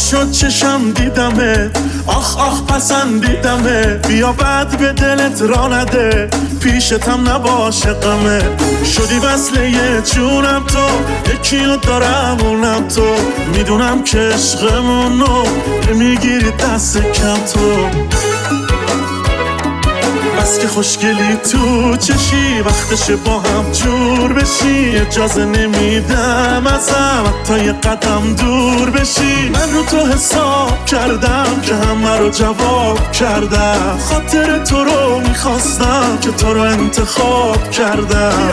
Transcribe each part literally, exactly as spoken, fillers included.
شد چشم دیدمه، آخ آخ پسندیدمه، بیا بعد به دلت را نده، پیشتم نباشه غمه. شدی وصله یه جونم تو، یکیو دارم اونم تو، میدونم که عشقمونو میگیری دست کم تو. بس که خوشگلی تو چشی، وقتشه با هم جور بشی، اجازه نمیدم ازم حتی یه قدم دور بشی. من رو تو حساب کردم که همه رو جواب کردم، خاطر تو رو میخواستم که تو رو انتخاب کردم.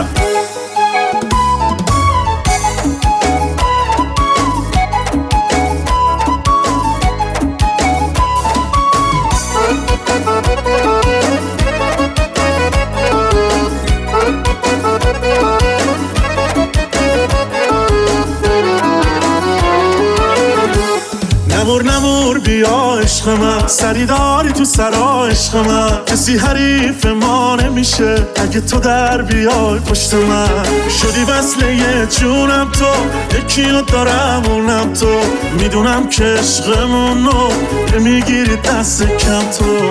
نمور نمور بیا عشق من، سری داری تو سرا عشق من، کسی حریف ما نمیشه اگه تو در بیای پشت من. شدی وصله یه جونم تو، یکیو دارم اونم تو، میدونم که عشقمونو میگیری دست کم تو.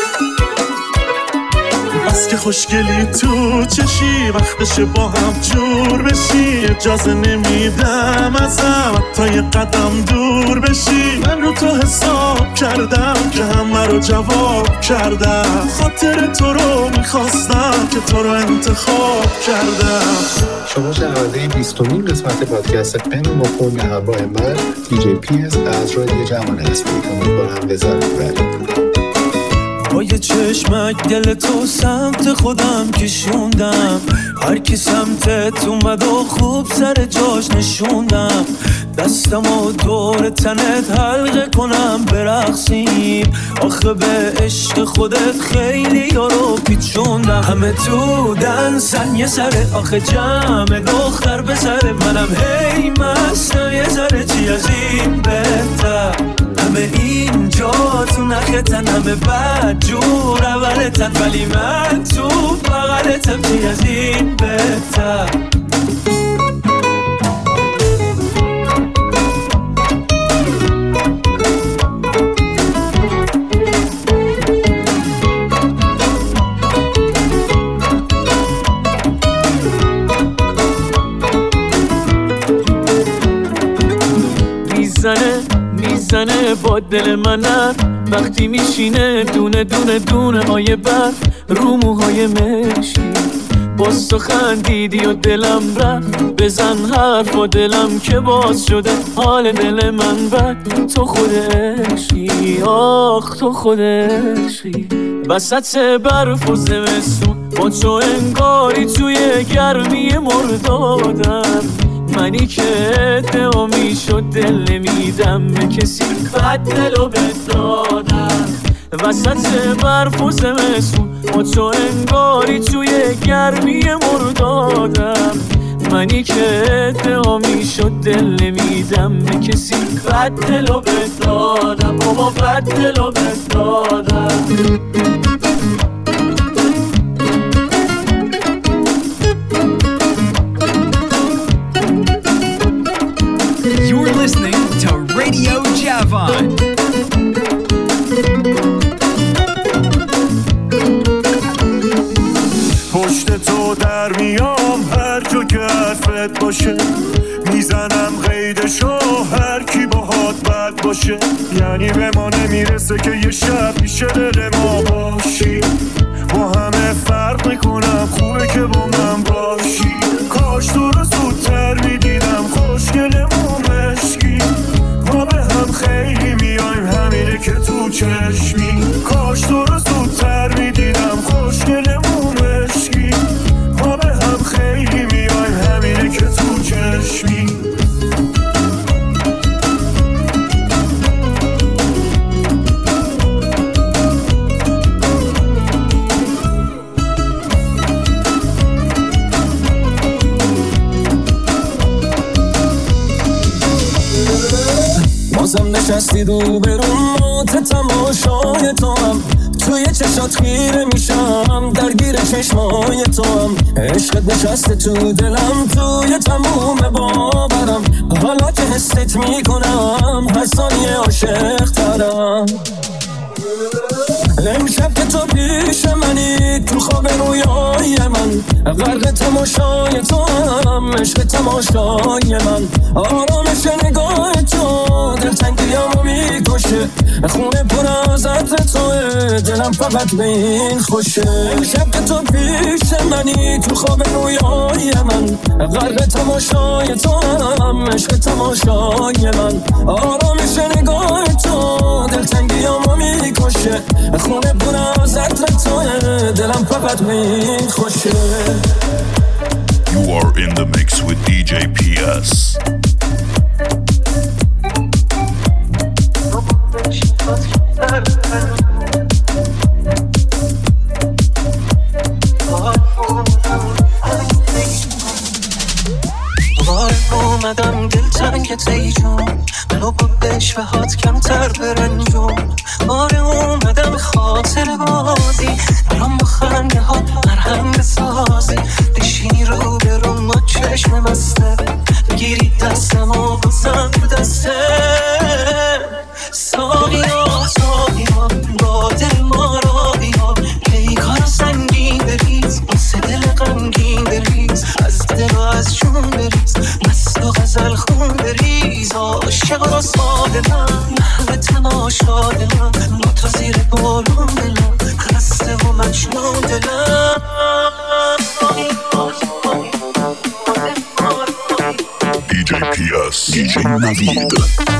بس که خوشگلی تو چشی، وقتشه با هم جور بشی، اجازه نمیدم ازم حتی یه قدم دور بشی. من رو تو حساب کردم که همه رو جواب کردم، خاطر تو رو میخواستم که تو رو انتخاب کردم. شما شنونده بیستمین قسمت پادکست قن بخور به همراه من دی جی پیز از رادیو جوان هستید. امیدوارم لذت ببرید. با یه چشمک دل تو سمت خودم کشوندم، هر کی سمتت اومد و خوب سر جاش نشوندم، دستم و دور تنت حلقه کنم برقصیم، آخه به عشق خودت خیلی یارو پیچوندم. همه تو دنسن یه سره، آخه جمع دختر به سر منم هی مستم یه سره، چی از این بهتر؟ همه اینجا تو نختن، همه بد جور اولتن، ولی من تو بغلتم، چی از این بهتر؟ میزنه میزنه با دل منم، وقتی میشینه دونه دونه دونه های برف رو موهای مشکی. باز تو خندیدی و دلم رفت، بزن حرف و دلم که باز شده حال دل من بد. تو خود عشقی، آخ تو خود عشقی، وسط برف و زمستون با تو انگاری توی گرمی مردادم. منی که ادعا میشد دل نمیدم به کسی، بد دلو بدادم. وسط برف و زمستون با تو انگاری توی گرمی مردادم. منی که ادعا میشد دل نمیدم به کسی، بد دلو بدادم، بابا بد دلو بدادم. You're listening to Radio Javan. پشت تو در میام هر جا که حرفت باشه، میزنم قیدشو هر کی باهات بد باشه. یعنی به ما نمیرسه که یه شب پیش دل ما باشی، با همه فرق میکنم، خوبه که با من باشی. کاش تو رو زودتر میدیدم، خوشگلمون مشکی، ما به هم خیلی میایم، همینه که تو چشمی. کاش تو رو زودتر میدیدم، خوشگلمون مشکی، ما به هم خیلی میایم، همینه که تو چشمی. بازم نشستی رو برون موت تماشای تو هم توی چشات خیره میشم درگیر چشمای تو هم عشقت نشسته تو دلم توی تموم باورم حالا که حست میکنم هر ثانیه عاشق ترم امشب که تو پیش منی تو خواب رویای من غرق تماشای تو هم عشق تماشای من آرامش نگاه تو دلتنگیامو میکشه خونه پر از عطر توه دلم فقط به این خوشه امشب که تو پیش منی تو خواب رویای من غرق تماشای تو هم عشق تماشای من آرامش نگاه تو دلتنگیامو میکشه خونه پر از عطر توه دلم فقط به این خوشه. You are in the mix with دی جی پی اس. وای اومدم دل تنگت ای جون منو با بشوهات کمتر برنجون باره اومدم خاطر بازی برام با خنده ها مرهم بسازی بشینی رو برون ما چشم مسته بگیری دستم و بزن رو دسته ساقی ها ساقی ها با دل ما را بیا پیکار سنگین بریز واسه دل غمگین بریز از دل و از جون بریز مست و غزل خون بریز عاشق و ساده من محو تماشای من نوتا زیر بارون دلم خسته و مجنون دلم دی جی پی اس دی جی نوید.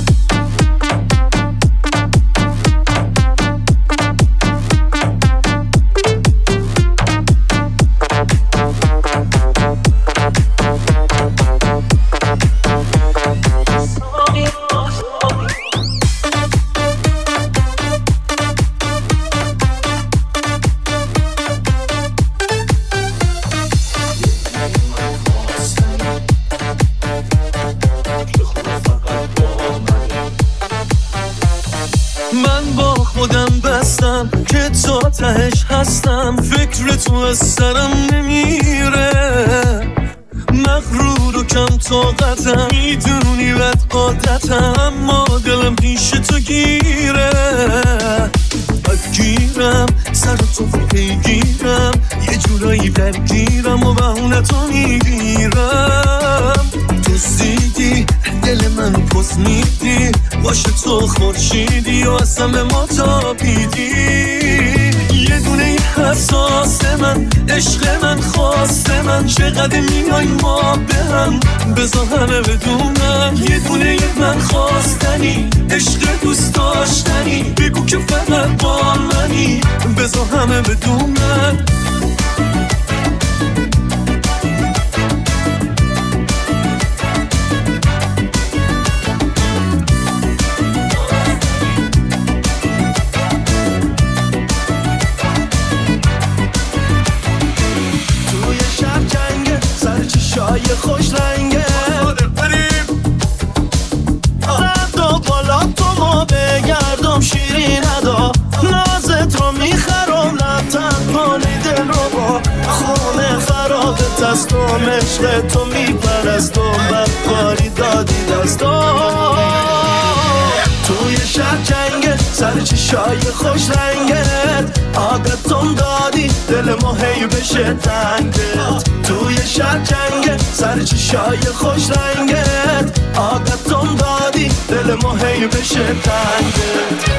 که تا تهش هستم فکر تو از سرم نمیره مغرور و کم طاقتم میدونی بد عادتم اما دلم پیش تو گیره بدگیرم سر تو پیگیرم یه جورایی درگیرم و بهونه تو میگیرم تو زیدی دل من پس میدی باشه تو خورشیدی و اصلا به ما تابیدی یه دونه حساس من عشق من خواسته من چقدر میای ما به هم بذار همه بدونم یه دونه من خواستنی عشق دوست داشتنی بگو که فقط با منی بذار همه بدونم شای خوش رنگه ردا بالا تو ما بگردم شیرین ادا نازت رو میخرم لبتن کنی دل رو با خونه خرابت هستم عشق تو میپرستم بدکاری دادی دستم توی شهر جنگه سر چشای خوش رنگت عادتم دادی دل ما هی بشه تنگت توی شهر جنگه سر چشای خوش رنگت عادتم دادی دل ما هی بشه تنگت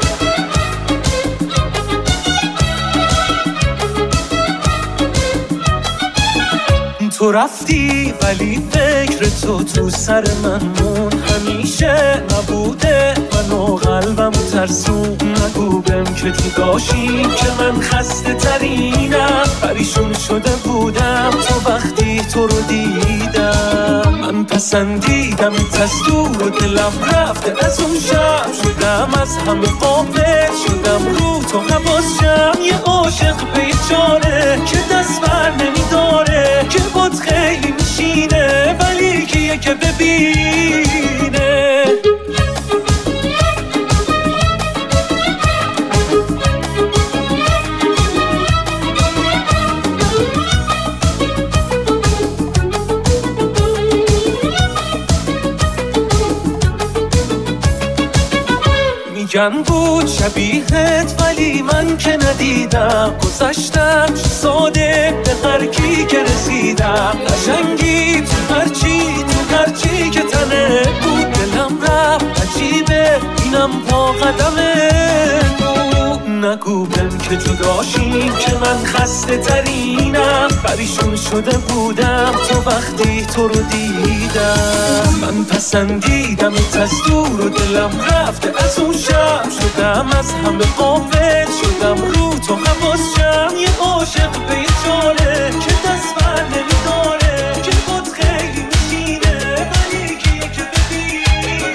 تو رفتی ولی فکر تو تو سر من مون همیشه نبوده منو قلبم ترسون نگو بهم که تو داشتی که من خسته ترینم پریشون شده بودم تو وقتی تو رو دیدم من پسندیدم از دور و دلم رفته از اون شب شدم از همه غافل شدم رو تو حواسم یه عاشق بیچاره که دست بر نمیداره که باد خیلی میشینه ولی کیه که ببینه میگن بود شبیهت ولی من که ندیدم، گذشتم چه ساده به هر کی که رسیدم. قشنگی تو هرچی تو هرچی که تنه بود، دلم رفت عجیبه اینم پا قدمه. نگو بل که جداشیم که من خسته ترینم، پریشون شده بودم تو وقتی تو رو دیدم. من پسندیدم از دور و دلم رفته از اون شب، شدم از همه قافل شدم رو تو حواسشم. یه عاشق به یه جاله که دست بر نمیداره، که خود خیلی میشینه ولی کیه که ببینه.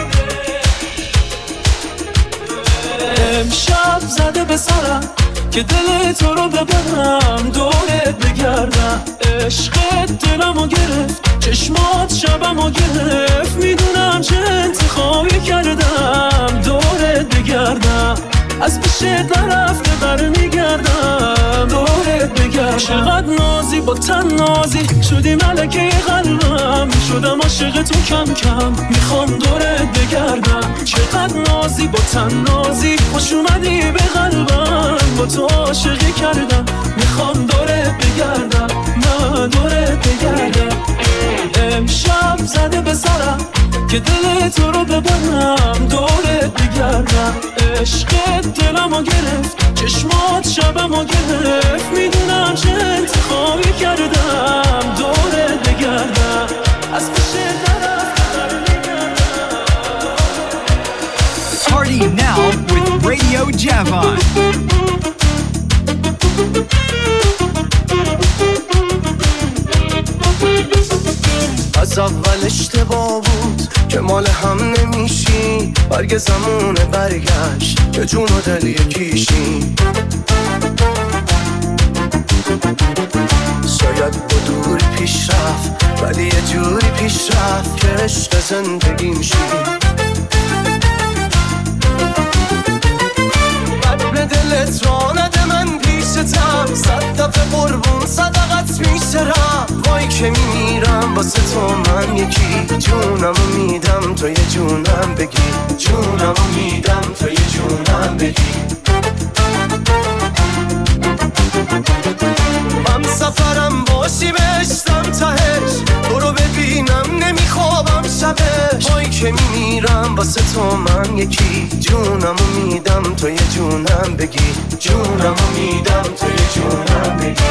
امشب زده به سرم که دل تو رو ببرم، دورت بگردم. عشقت دلمو گرفت، چشمات شبمو گرفت. میدونم چه انتخابی کردم، دورت بگردم. از پیشت نرفته برمیگردم، دورت بگردم. چقدر نازی با تن نازی شدی ملکه قلبم، شدم عاشق تو کم کم میخوام دورت بگردم. چقدر نازی با تن نازی خوش اومدی به قلبم، با تو عاشقی کردم میخوام دورت بگردم، من دورت بگردم. امشب زده به سرم که دل تو رو ببرم، دورت بگردم. عشقت دلمو گرفت، چشمات شبمو گرفت. میدونم چه انتخابی کردم، دورت بگردم. از پیشت نرفته برمیگردم. Party now with Radio Javan. از اول اشتباه بود که مال هم نمیشی، برگ زمونه برگشت که جون و دل یکیشی. شاید با دوری پیش رفت ولی یه جوری پیش رفت که عشق زندگیم شی. بد به دلت را نده من پیشتم، صد دفعه قربون صدقت میشرم. وای که میمیرم واسه تو من یکی، جونمو میدم تو یه جونم بگی، جونمو میدم تو یه جونم بگی. من سفرم باشی بهشتم تهش، تو رو ببینم نمیخوابم شبش. وای که میمیرم واسه تو من یکی، جونمو میدم تو یه جونم بگی، جونمو میدم تو یه جونم بگی.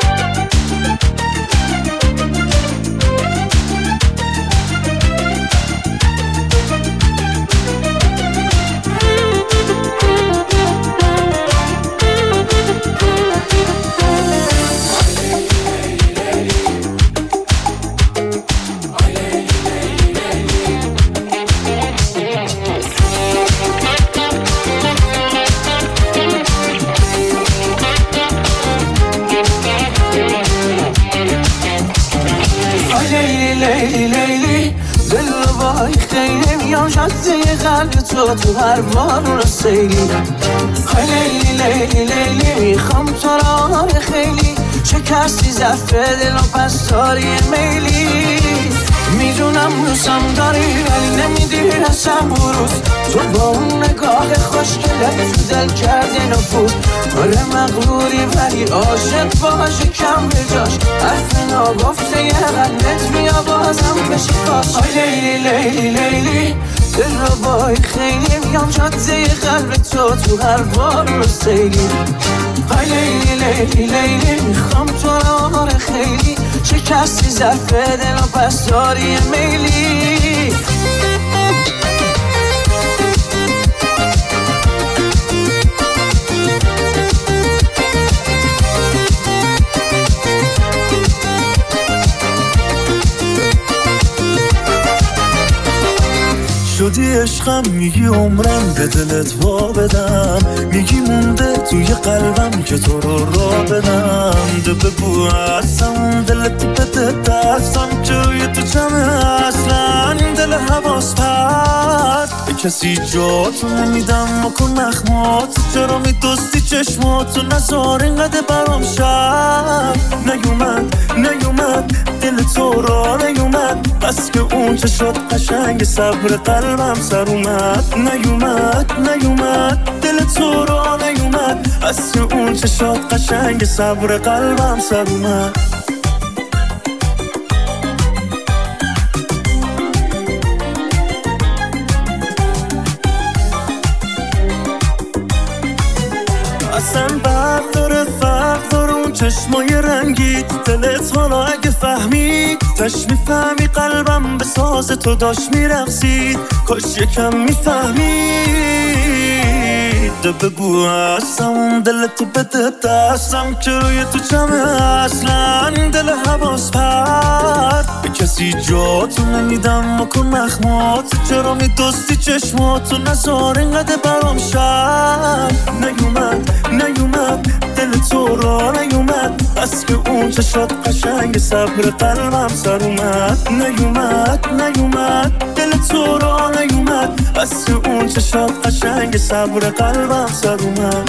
تو تو هر بارون سیلی، لیلی لیلی لیلی میخوام تو را خیلی. شکستی زفه دل و پس داری میلی. میدونم دوستم داری ولی نمیدی رسم بروز. تو با اون نگاه خوشگلت تو دل کردی نفوذ. آره مغروری ولی عاشق باشه کم به جاش. حرف ناگفته یه قلبت بیا بازم بشی کاش. لیلی لیلی لیلی دل رو بای خیلی میام جاده قلب تو تو هر بار رو سیلی. های لیلی لیلی لیلی میخوام تو رو خیلی. شکستی ظرف دل و پس داری میلی. شدی عشقم میگی عمرم به دلت وا بدم. میگی مونده توی قلبم که تو رو را بدم. ده بگو اصلا دلت بده دستم جای تو جمعه اصلا دل حواس پرد. به کسی جاتو نمیدم مکن نخمات. چرا میدستی چشماتو نزار اینقدر برام شد. نیومد نیومد دل تو را نیومد بس که اون چه شد قشنگ صبر قلبم سر اومد نیومد نیومد دل تو را نیومد از که اون چه شد قشنگ صبر قلبم سر اومد اصلا برق داره فرق داره اون چشمای رنگی دلت حالا اگه فهمید تش میفهمی قلبم به ساز تو داشت میرقصید کاش یکم میفهمید بگو هستم دلتو بده دستم که روی تو چمه اصلا دل حواس پرد به کسی جاتو نمیدم مکن مخماتو چرا میدستی چشماتو نزار اینقدر برام شد نیومد نیومد دل تو را نیومد از که اون چه شد قشنگ صبر قلبم سر اومد نیومد نیومد دل تو را نیومد از که اون چه شد قشنگ صبر قلبم سر اومد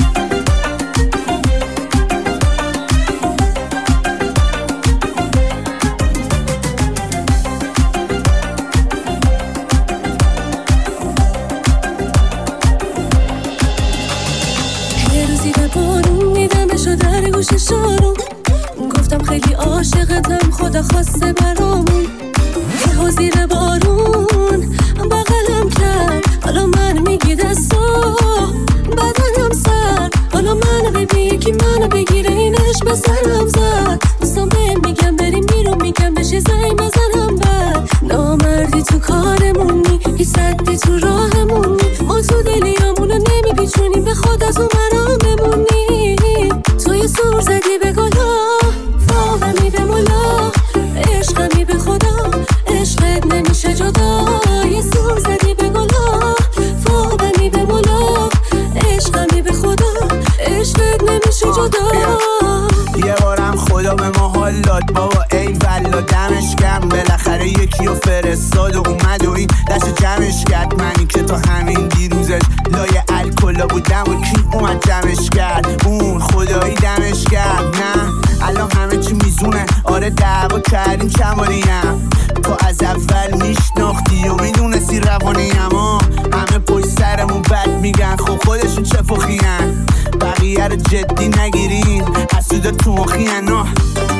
در گوش شارم گفتم خیلی عاشقتم خدا خواسته برامون یهو زیر بارون بغلم کرد حالا من میگی دستا بدنم سر حالا منو ببین که منو بگیره اینش به سرم زد دوستم بهم میگم بریم بیرون میگم بشه زنگ بزنم بعد نامردی تو کارمونی هی صدی تو راهمونی ما تو دلیامونو نمیپیچونیم به خود از اون برام بمونی توی سور زدی به گلا فاهمی به مولا عشقمی به خدا عشقت نمیشه جدا یه سور زدی به گلا فاهمی به مولا عشقمی به خدا عشقت نمیشه جدا یه بارم خدا به ما حال داد بابا ای والا دمش گرم بالاخره یکی رو فرستاد و اومد و این دست جمعش کرد منی که تا همین دیروزش لای الکلا بودم و کی اومد جمعش کرد اون خدایی دمش کرد نه الان همه چی میزونه آره دعوا کردیم چمانیم تو از اول میشناختی و میدونستی روانیم ها همه پشت سرمون بد میگن خب خودشون چه فخیان بقیه رو جدی نگیرین حسودا تو مخیان ها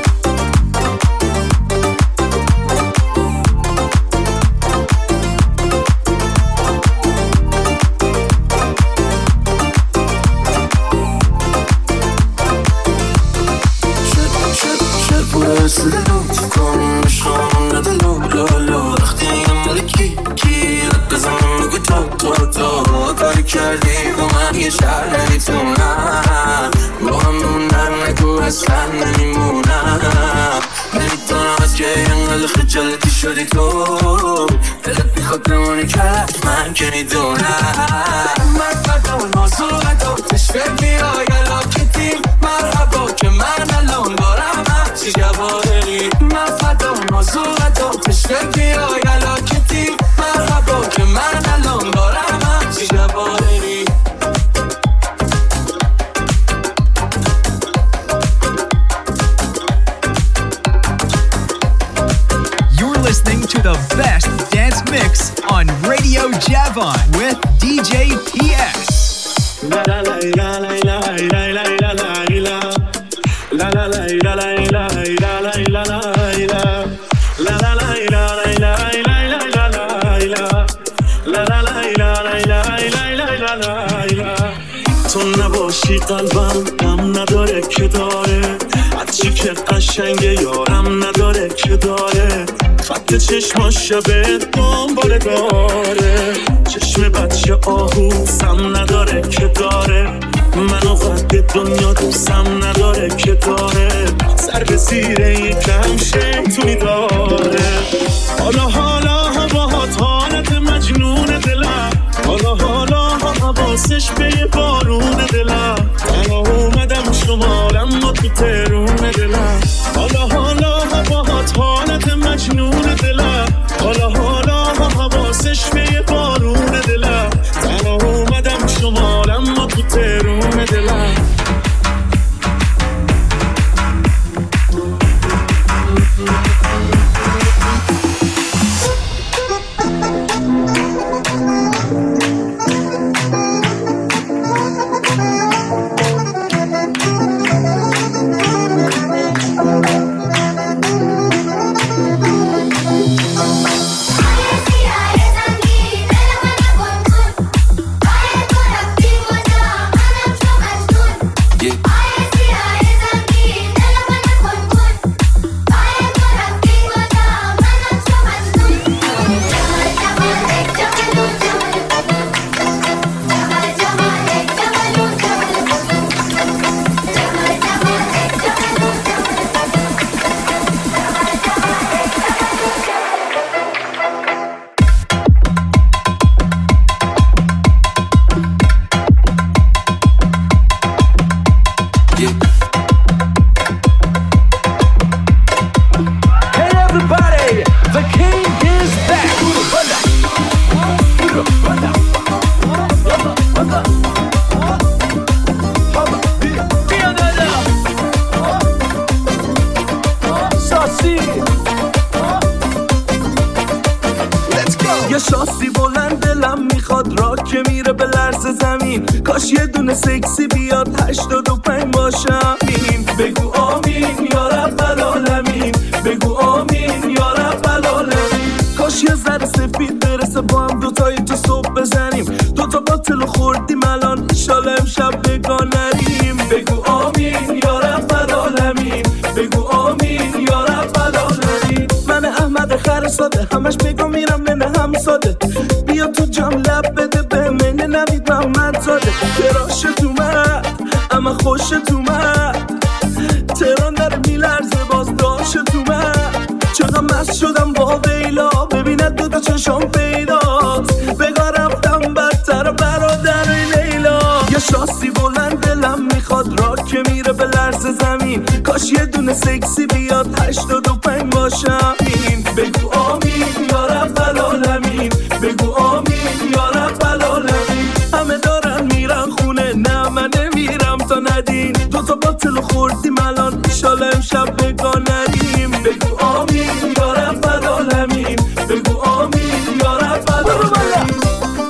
کردی با من یه شهر نمیتونم با هم موندن نگو اصلا نمیمونم نمیتونم از که اینقدر خجالتی شدی تو دلت میخواد بمونی کرد من که میدونم مرحبا و نازوقت و تشفر میای علاکتیم مرحبا که من الان دارم همچی جواری مرحبا و نازوقت و تشفر میای علاکتیم مرحبا که من الان دارم همچی جواری Listening to the best dance mix on Radio Javon with D J P S. La la la la la la la la la la la la la la la la la تو نباشی قلبم هم نداره که داره هرچی که قشنگه یارم نداره که داره خط چشماش شبه دنباله داره چشم بچه آهوسم نداره که داره منو قد دنیا دوستم نداره که داره سر به زیر یکم شیطونی داره حالا حالا هواهات حالت مجنون دلم حالا حالا حواسش به بارون دلم تنها اومدم شمالم ما تو ترون دلم حالا حالا هواهات حالت مجنون دلم حالا حالا حواسش به بارون دلم تنها اومدم شمالم ما تو ترون دلم چی یه شاسی بلند دلم میخواد را که میره به لرز زمین کاش یه دونه سکسی بیاد هشتاد و پنج باشم این بگو آمین یا رب العالمین بگو آمین یا رب العالمین کاش یه ذره سفید برسه با هم دوتایی تو صبح بزنیم دوتا باطل خوردیم الان ایشالا امشب بگاه نریم بگو آمین یا رب العالمین بگو آمین یا رب العالمین من احمد خر ساده همش بگو میرم نه هم ساده بیا تو جام لب بده به من نوید محمد زاده تراشت اومد اما خوشت اومد تهران داره میلرزه باز داشت اومد چقدر مست شدم با ویلا ببیند دوتا چشم پیداست بگاه رفتم بدتر برادر لیلا یه شاسی بلند دلم میخواد را که میره به لرز زمین کاش یه دونه سکسی بیاد هشتاد و پنج باشم این بگو آمین یا رب العالمین بگو آمین یا رب العالمین همه دارن میرن خونه نه من نمیرم تا ندین دوتا باطل خوردیم الان ایشالا امشب بگاه نریم بگو آمین یا رب العالمین بگو آمین یا رب العالمین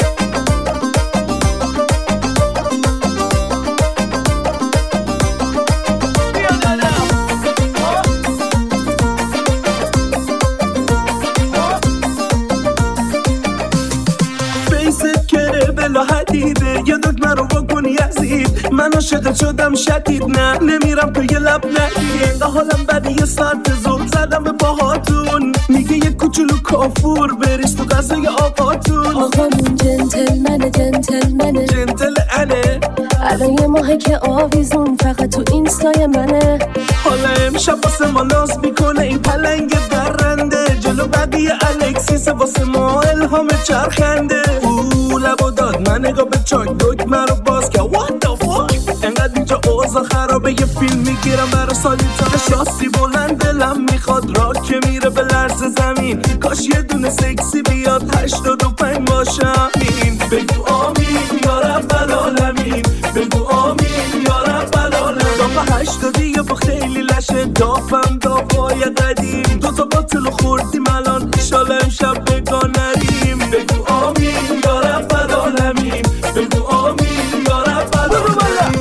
حدیده یه دکمه رو بکنی یزید من عاشقت شدم شدید نه نمیرم تو یه لب ندید اینقه حالم بدی یه ساعت زور زدم به باهاتون میگه یه کوچولو کافور بریز تو غذای آقاتون آقامون جنتلمنه جنتلمنه جنتل انه الان یه ماهه که آویزون فقط تو اینستای منه حالا امشب واسه ما ناز میکنه این پلنگ درنده جلو بدی الکسیس واسه ما الهام چرخنده او لبو داد من نگاه به چاک دکمه رو باز که what the fuck انقدر اینجا اوضاع خرابه یه فیلم میگیرم برای سالیتان شاسی بلند دلم میخواد را که میره به لرز زمین کاش یه دونه سکسی بیاد هشتاد و پنج باشم این بگو آمین یا رب العالمین بگو آمین یا رب العالمین دافه هشتادی یا با خیلی لشه دافم دافای قدیم دوتا باطل خوردیم الان ایشالا امشب بگاه نریم بگو آمین یا رب العالمین بگو آمین یا رب العالمین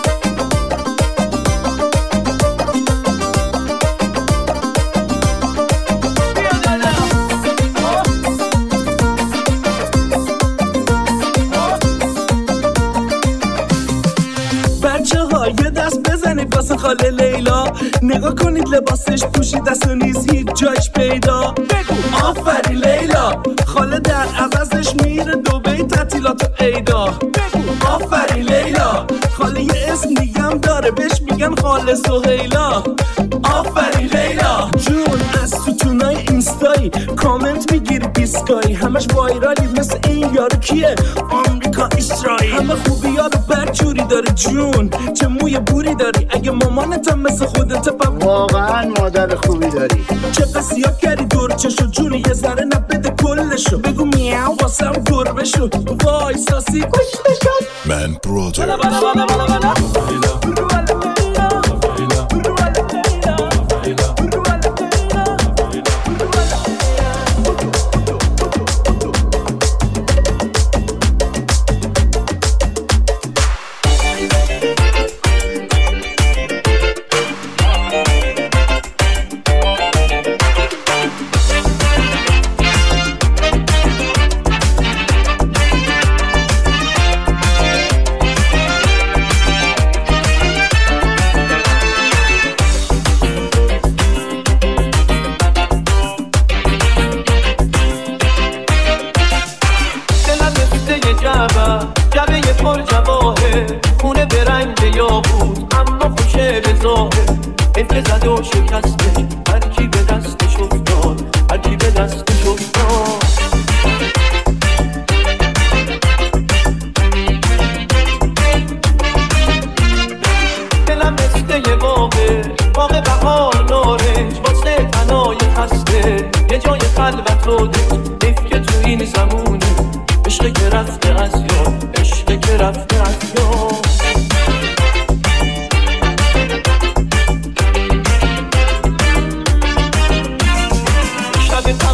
بچه ها یه دست بزنید واسه خاله لیلا نگاه کنید لباسش پوشید دست و نیز هیچ جایش پیدا بگو آفری لیلا خاله در عوضش میره دوبی تعطیلات و عیدا بگو آفری لیلا خاله یه اسم دیگم داره بهش میگن خاله سهیلا آفری لیلا جون از ستونای اینستایی کامنت میگیری بیسکایی همش وایرالی مثل این یارو کیه آمریکا اسرائیل همه خوبی ها رو برجوری داره جون چه موی بوری داری اگه مامانتم مثل خودت پا واقعا مادر خوبی داری چه قصیا کردی دور چشو جونی یه ذره نبده کلشو بگو میاو واسم گربه شو وای ساسی کشته شد من برادر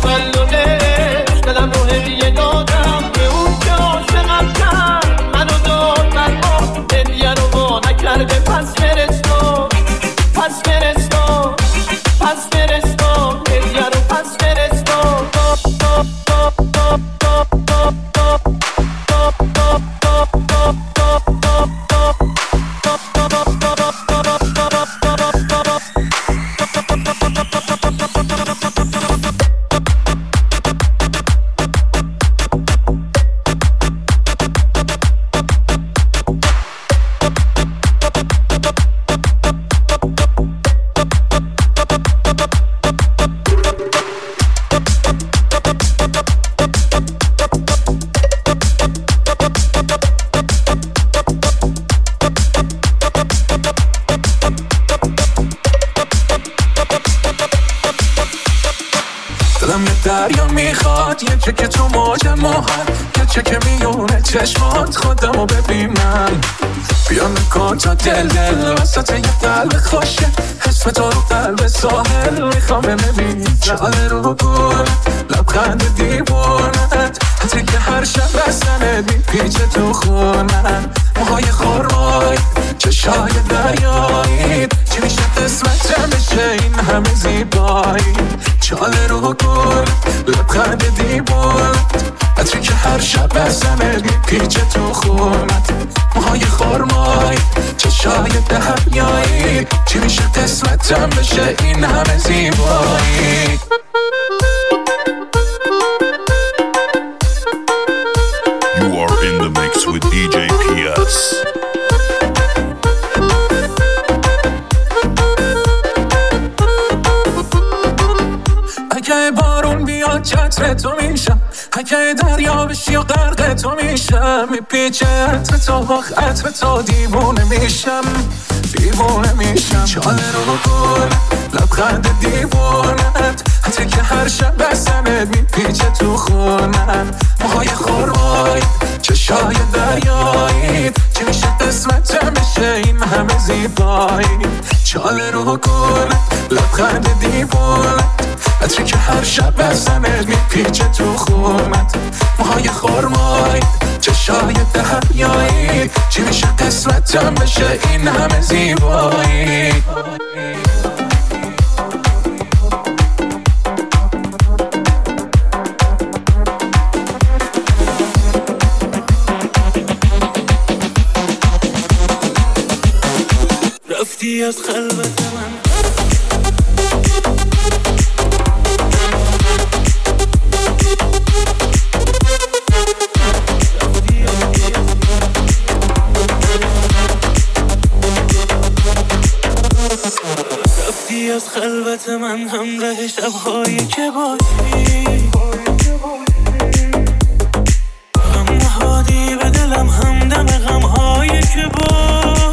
تولده دلم رو هدیه دادم به اون که عاشقم کرد منو داد من با هدیه رو با نکرده پس فرستاد پس فرستاد پس فرستاد هدیه رو پس فرستاد دریا میخواد یه چکه تو موج ماهن یه چکه میونه چشمات خودمو ببینم بیا نکن تا دل دل وسط یه قلب خوشه اسم تو رو قلب ساحل میخوام ببینی جاله رو گونه لبخند دیوونت حتی که هر شب بسنت میپیچه تو خونن موهای خورمای چشای دریایی چی میشه قسمتم بشه این همه زیبایی جاله رو گونه لبخند دیوونت حتی که هر شب بسنت میپیچه تو خونت موهای خورمای چشای دریایی چی میشه قسمتم بشه این همه زیبایی You are in the mix with دی جی پی اس. اگه بارون بیاد چتر تو میشم اگه دریا بشی و غرق تو میشم میپیچه عطر تو باخ عطر تو دیوونه میشم دیوونه میشم چاله رو گل لبخند دیوونت حتی که هر شب بسنت میپیچه تو خونن موهای خورمای چشای دریایی چی میشه قسمتم بشه این همه زیبایی چاله رو گل لبخند دیوونت حتی که هر شب بسنت میپیچه تو خونت موهای خورمای چشای دریایی چی میشه قسمتم بشه این همه زیبایی رفتی از خلوت من رفتی از خلوت من همراه شب‌هایی که باشی غم نهادی به دلم همدم غم‌هایی که باشی